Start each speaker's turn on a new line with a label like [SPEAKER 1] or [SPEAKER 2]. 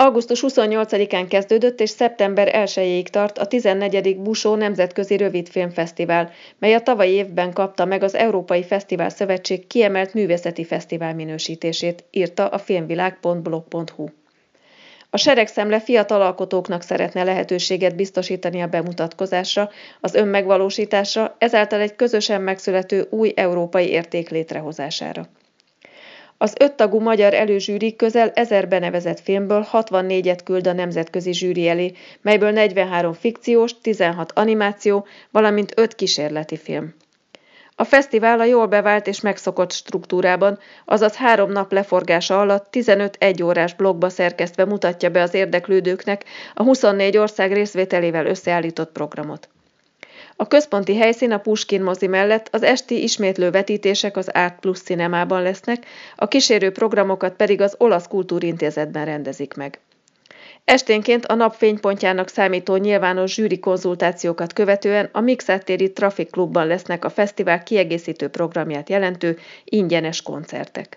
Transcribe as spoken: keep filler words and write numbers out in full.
[SPEAKER 1] augusztus huszonnyolcadikán kezdődött és szeptember elsejéig tart a tizennegyedik Busó Nemzetközi Rövidfilmfesztivál, mely a tavalyi évben kapta meg az Európai Fesztivál Szövetség kiemelt művészeti fesztivál minősítését, írta a filmvilág pont blog pont hu. A Seregszemle fiatal alkotóknak szeretne lehetőséget biztosítani a bemutatkozásra, az önmegvalósításra, ezáltal egy közösen megszülető új európai érték létrehozására. Az öttagú magyar előzsűri közel ezer benevezett filmből hatvannégyet küld a nemzetközi zsűri elé, melyből negyvenhárom fikciós, tizenhat animáció, valamint öt kísérleti film. A fesztivál a jól bevált és megszokott struktúrában, azaz három nap leforgása alatt tizenöt egyórás blogba szerkesztve mutatja be az érdeklődőknek a huszonnégy ország részvételével összeállított programot. A központi helyszín a Puskin mozi mellett az esti ismétlő vetítések az Art Plus Cinemában lesznek, a kísérő programokat pedig az Olasz Kultúrintézetben rendezik meg. Esténként a nap fénypontjának számító nyilvános zsűri konzultációkat követően a Mikszáth téri Traffic Klubban lesznek a fesztivál kiegészítő programját jelentő ingyenes koncertek.